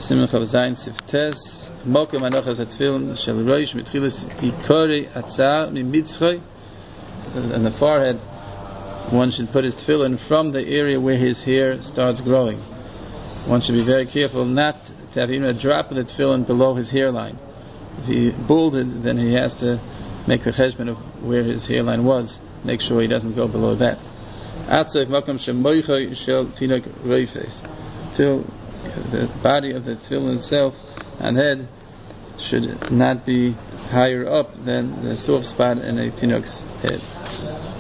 Simon Chav Zayin Siftes Mokem Anochas HaTefillin Shel Roish Mitchilas Ikori Atzar Mimitzchay. On the forehead, one should put his tefillin from the area where his hair starts growing. One should be very careful not to have even a drop of the tefillin below his hairline. If he balded, then he has to make the cheshbon of where his hairline was. Make sure he doesn't go below that. Till the body of the tefillin itself and head should not be higher up than the soft spot in a tinok's head.